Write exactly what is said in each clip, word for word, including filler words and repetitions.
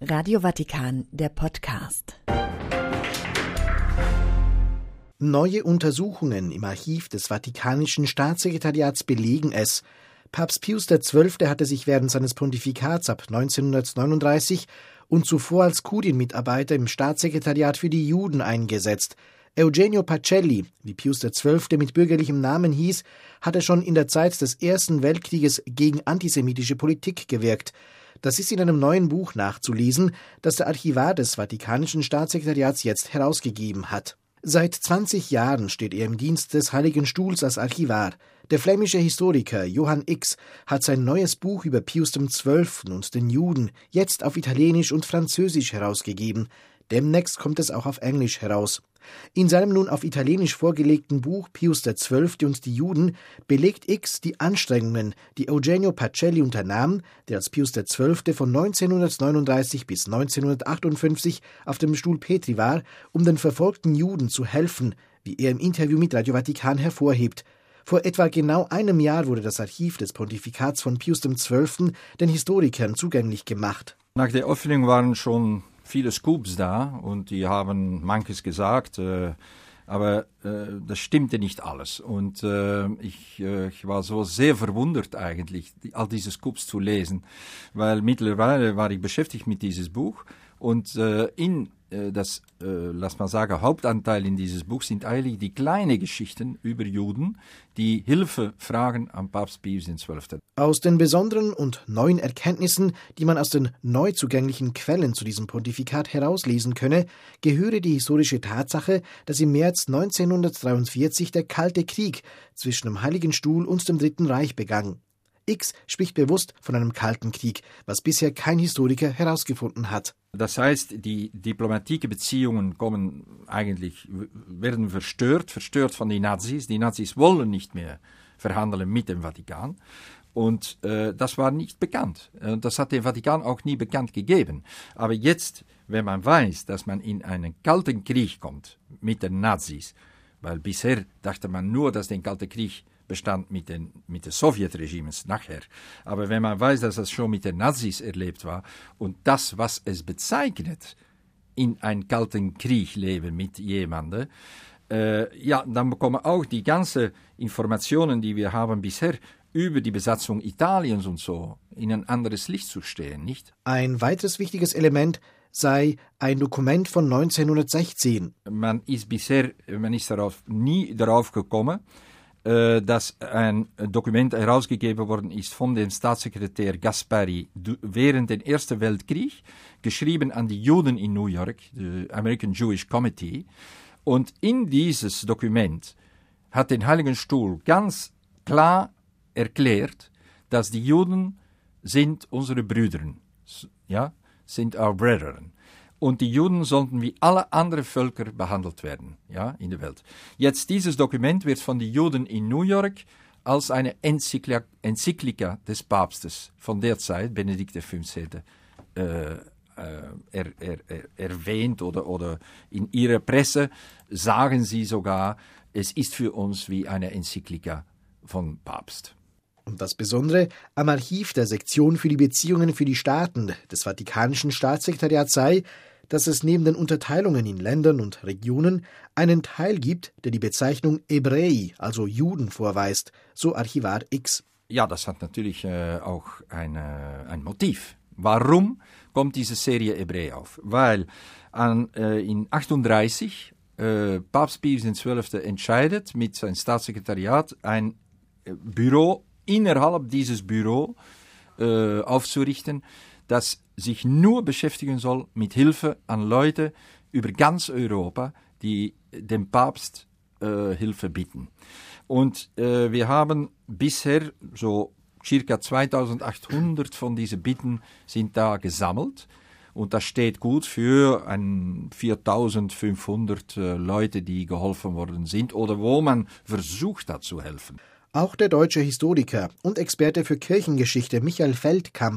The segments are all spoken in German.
Radio Vatikan, der Podcast. Neue Untersuchungen im Archiv des Vatikanischen Staatssekretariats belegen es. Papst Pius der Zwölfte hatte sich während seines Pontifikats ab neunzehnhundertneununddreißig und zuvor als Kurienmitarbeiter im Staatssekretariat für die Juden eingesetzt. Eugenio Pacelli, wie Pius der Zwölfte mit bürgerlichem Namen hieß, hatte schon in der Zeit des Ersten Weltkrieges gegen antisemitische Politik gewirkt. Das ist in einem neuen Buch nachzulesen, das der Archivar des Vatikanischen Staatssekretariats jetzt herausgegeben hat. Seit zwanzig Jahren steht er im Dienst des Heiligen Stuhls als Archivar. Der flämische Historiker Johann X hat sein neues Buch über Pius der Zwölfte und den Juden jetzt auf Italienisch und Französisch herausgegeben. Demnächst kommt es auch auf Englisch heraus. In seinem nun auf Italienisch vorgelegten Buch Pius der Zwölfte und die Juden belegt X die Anstrengungen, die Eugenio Pacelli unternahm, der als Pius der Zwölfte von neunzehnhundertneununddreißig bis neunzehnhundertachtundfünfzig auf dem Stuhl Petri war, um den verfolgten Juden zu helfen, wie er im Interview mit Radio Vatikan hervorhebt. Vor etwa genau einem Jahr wurde das Archiv des Pontifikats von Pius der Zwölfte den Historikern zugänglich gemacht. Nach der Öffnung waren schon viele Scoops da und die haben manches gesagt, äh, aber äh, das stimmte nicht alles. Und äh, ich, äh, ich war so sehr verwundert eigentlich, die, all diese Scoops zu lesen, weil mittlerweile war ich beschäftigt mit dieses Buch und äh, in äh, das, äh, lass mal sagen, Hauptanteil in dieses Buch sind eigentlich die kleinen Geschichten über Juden, die Hilfe fragen an Papst Pius der Zwölfte. Aus den besonderen und neuen Erkenntnissen, die man aus den neu zugänglichen Quellen zu diesem Pontifikat herauslesen könne, gehöre die historische Tatsache, dass im März neunzehnhundertdreiundvierzig der Kalte Krieg zwischen dem Heiligen Stuhl und dem Dritten Reich begann. X spricht bewusst von einem Kalten Krieg, was bisher kein Historiker herausgefunden hat. Das heißt, die diplomatische Beziehungen kommen eigentlich, werden verstört, verstört von den Nazis. Die Nazis wollen nicht mehr verhandeln mit dem Vatikan. Und äh, das war nicht bekannt. Und das hat dem Vatikan auch nie bekannt gegeben. Aber jetzt, wenn man weiß, dass man in einen Kalten Krieg kommt mit den Nazis, weil bisher dachte man nur, dass der Kalte Krieg bestand mit den, mit den Sowjetregimes nachher. Aber wenn man weiß, dass das schon mit den Nazis erlebt war und das, was es bezeichnet, in einen kalten Krieg leben mit jemandem, äh, ja, dann bekommen auch die ganzen Informationen, die wir haben bisher über die Besatzung Italiens und so, in ein anderes Licht zu stehen, nicht? Ein weiteres wichtiges Element sei ein Dokument von neunzehnhundertsechzehn. Man ist bisher, man ist darauf nie darauf gekommen, äh, dass ein Dokument herausgegeben worden ist von dem Staatssekretär Gaspari während des Ersten Weltkrieg, geschrieben an die Juden in New York, the American Jewish Committee. Und in dieses Dokument hat den Heiligen Stuhl ganz klar erklärt, dass die Juden sind unsere Brüder, ja, sind our brethren. Und die Juden sollten wie alle anderen Völker behandelt werden, ja, in der Welt. Jetzt, dieses Dokument wird von den Juden in New York als eine Enzyklika, Enzyklika des Papstes von der Zeit, Benedikt der Fünfzehnte, äh, äh, er, er, er, erwähnt oder, oder in ihrer Presse sagen sie sogar, es ist für uns wie eine Enzyklika vom Papst. Und das Besondere am Archiv der Sektion für die Beziehungen für die Staaten des Vatikanischen Staatssekretariats sei, dass es neben den Unterteilungen in Ländern und Regionen einen Teil gibt, der die Bezeichnung Ebrei, also Juden, vorweist, so Archivar X. Ja, das hat natürlich äh, auch eine, ein Motiv. Warum kommt diese Serie Ebrei auf? Weil an, äh, in achtunddreißig äh, Papst Pius der Zwölfte entscheidet mit seinem Staatssekretariat ein äh, Büro innerhalb dieses Büro äh, aufzurichten, das sich nur beschäftigen soll mit Hilfe an Leute über ganz Europa, die dem Papst äh, Hilfe bitten. Und äh, wir haben bisher so circa zweitausendachthundert von diesen Bitten sind da gesammelt. Und das steht gut für ein viertausendfünfhundert äh, Leute, die geholfen worden sind oder wo man versucht hat zu helfen. Auch der deutsche Historiker und Experte für Kirchengeschichte Michael Feldkamp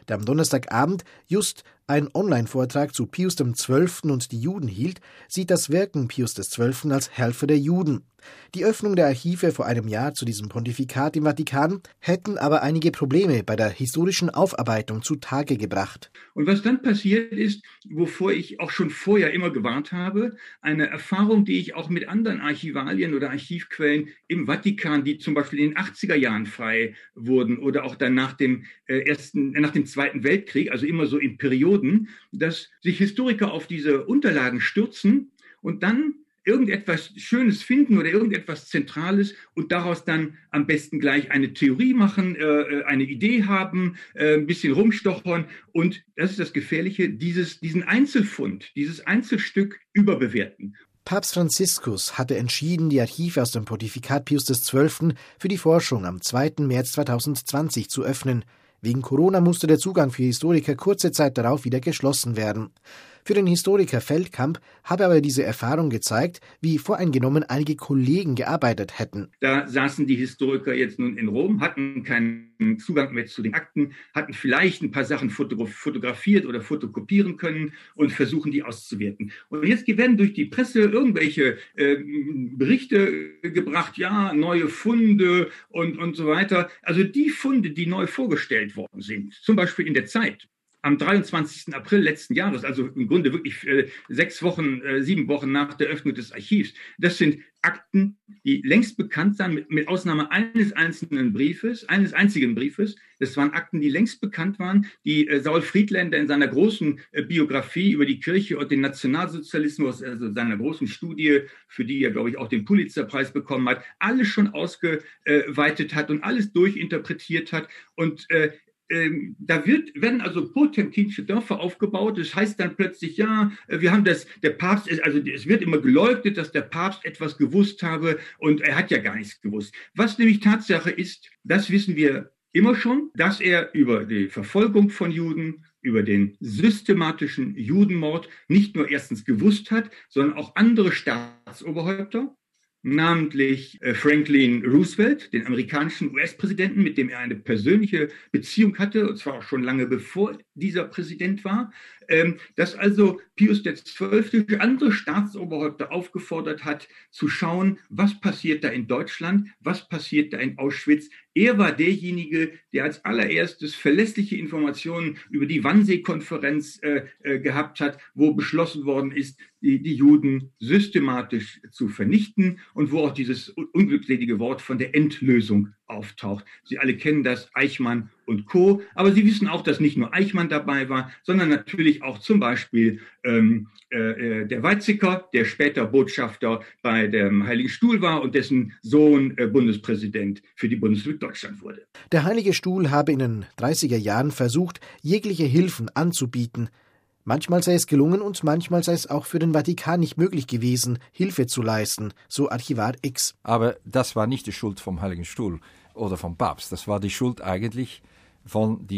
der am Donnerstagabend just einen Online-Vortrag zu Pius dem Zwölften und die Juden hielt, sieht das Wirken Pius des Zwölften als Helfer der Juden. Die Öffnung der Archive vor einem Jahr zu diesem Pontifikat im Vatikan hätten aber einige Probleme bei der historischen Aufarbeitung zutage gebracht. Und was dann passiert ist, wovor ich auch schon vorher immer gewarnt habe, eine Erfahrung, die ich auch mit anderen Archivalien oder Archivquellen im Vatikan, die zum Beispiel in den achtziger Jahren frei wurden oder auch dann nach dem äh, ersten, nach dem Zweiten Weltkrieg, also immer so in Perioden, dass sich Historiker auf diese Unterlagen stürzen und dann irgendetwas Schönes finden oder irgendetwas Zentrales und daraus dann am besten gleich eine Theorie machen, äh, eine Idee haben, äh, ein bisschen rumstochern. Und das ist das Gefährliche, dieses, diesen Einzelfund, dieses Einzelstück überbewerten. Papst Franziskus hatte entschieden, die Archive aus dem Pontifikat Pius des Zwölften für die Forschung am zweiten März zweitausendzwanzig zu öffnen. Wegen Corona musste der Zugang für Historiker kurze Zeit darauf wieder geschlossen werden. Für den Historiker Feldkamp habe aber diese Erfahrung gezeigt, wie voreingenommen einige Kollegen gearbeitet hätten. Da saßen die Historiker jetzt nun in Rom, hatten keinen Zugang mehr zu den Akten, hatten vielleicht ein paar Sachen fotografiert oder fotokopieren können und versuchen, die auszuwerten. Und jetzt werden durch die Presse irgendwelche äh, Berichte gebracht, ja, neue Funde und, und so weiter. Also die Funde, die neu vorgestellt worden sind, zum Beispiel in der Zeit, am dreiundzwanzigsten April letzten Jahres, also im Grunde wirklich äh, sechs Wochen, äh, sieben Wochen nach der Öffnung des Archivs. Das sind Akten, die längst bekannt sind, mit, mit Ausnahme eines einzelnen Briefes, eines einzigen Briefes. Das waren Akten, die längst bekannt waren, die äh, Saul Friedländer in seiner großen äh, Biografie über die Kirche und den Nationalsozialismus, also seiner großen Studie, für die er, glaube ich, auch den Pulitzerpreis bekommen hat, alles schon ausgeweitet hat und alles durchinterpretiert hat. Und äh, Ähm, da wird, werden also potemkinsche Dörfer aufgebaut. Das heißt dann plötzlich, ja, wir haben das, der Papst, also es wird immer geleugnet, dass der Papst etwas gewusst habe und er hat ja gar nichts gewusst. Was nämlich Tatsache ist, das wissen wir immer schon, dass er über die Verfolgung von Juden, über den systematischen Judenmord nicht nur erstens gewusst hat, sondern auch andere Staatsoberhäupter, namentlich Franklin Roosevelt, den amerikanischen U S-Präsidenten, mit dem er eine persönliche Beziehung hatte, und zwar auch schon lange bevor dieser Präsident war, dass also Pius der Zwölfte andere Staatsoberhäupter aufgefordert hat, zu schauen, was passiert da in Deutschland, was passiert da in Auschwitz. Er war derjenige, der als allererstes verlässliche Informationen über die Wannsee-Konferenz äh, äh, gehabt hat, wo beschlossen worden ist, die, die Juden systematisch zu vernichten und wo auch dieses unglückselige Wort von der Endlösung auftaucht. Sie alle kennen das, Eichmann und Co. Aber Sie wissen auch, dass nicht nur Eichmann dabei war, sondern natürlich auch zum Beispiel ähm, äh, der Weizsäcker, der später Botschafter bei dem Heiligen Stuhl war und dessen Sohn äh, Bundespräsident für die Bundesrepublik Deutschland wurde. Der Heilige Stuhl habe in den dreißiger Jahren versucht, jegliche Hilfen anzubieten. Manchmal sei es gelungen und manchmal sei es auch für den Vatikan nicht möglich gewesen, Hilfe zu leisten, so Archivar X. Aber das war nicht die Schuld vom Heiligen Stuhl oder vom Papst. Das war die Schuld eigentlich von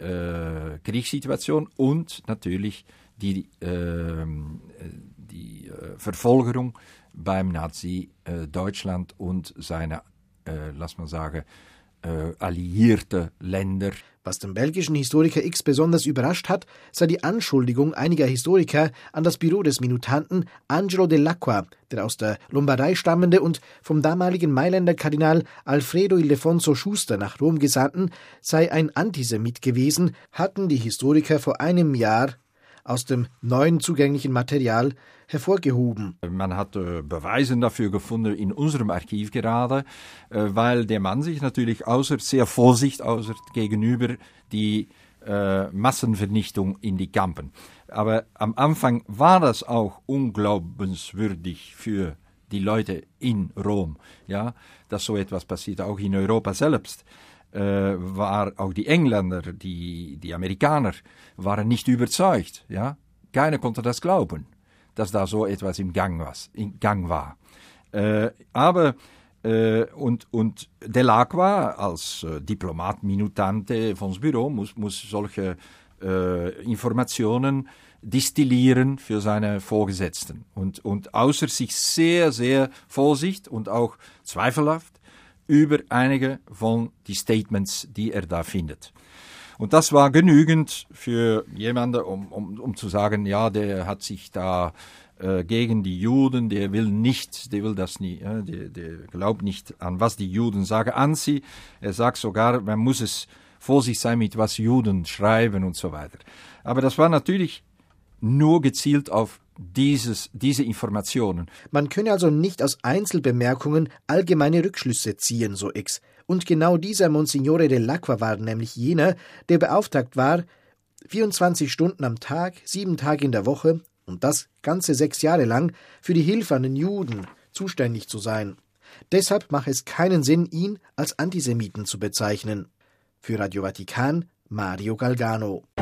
der äh, Kriegssituation und natürlich die, äh, die äh, Verfolgerung beim Nazi-Deutschland äh, und seine, äh, lass mal sagen, äh, alliierte Länder. Was den belgischen Historiker X besonders überrascht hat, sei die Anschuldigung einiger Historiker an das Büro des Minutanten Angelo Dell'Acqua, der aus der Lombardei stammende und vom damaligen Mailänder Kardinal Alfredo Ildefonso Schuster nach Rom gesandten, sei ein Antisemit gewesen, hatten die Historiker vor einem Jahr aus dem neuen zugänglichen Material hervorgehoben. Man hat äh, Beweise dafür gefunden in unserem Archiv gerade, äh, weil der Mann sich natürlich äußert, sehr Vorsicht äußert gegenüber die äh, Massenvernichtung in die Kampen. Aber am Anfang war das auch unglaubenswürdig für die Leute in Rom, ja, dass so etwas passiert, auch in Europa selbst. Äh, war auch die Engländer, die, die Amerikaner waren nicht überzeugt, ja. Keiner konnte das glauben, dass da so etwas im Gang, was, im Gang war. Äh, aber äh, und, und Dell'Acqua als äh, Diplomat, Minutante von das Büro muss, muss solche äh, Informationen distillieren für seine Vorgesetzten und, und außer sich sehr, sehr Vorsicht und auch zweifelhaft über einige von die Statements, die er da findet. Und das war genügend für jemanden, um, um, um zu sagen, ja, der hat sich da äh, gegen die Juden, der will nicht, der will das nie, äh, der, der glaubt nicht an, was die Juden sagen an sie. Er sagt sogar, man muss es vorsichtig sein, mit was Juden schreiben und so weiter. Aber das war natürlich nur gezielt auf dieses, diese Informationen. Man könne also nicht aus Einzelbemerkungen allgemeine Rückschlüsse ziehen, so X. Und genau dieser Monsignore dell'Acqua war nämlich jener, der beauftragt war, vierundzwanzig Stunden am Tag, sieben Tage in der Woche und das ganze sechs Jahre lang für die Hilfe an den Juden zuständig zu sein. Deshalb mache es keinen Sinn, ihn als Antisemiten zu bezeichnen. Für Radio Vatikan, Mario Galgano.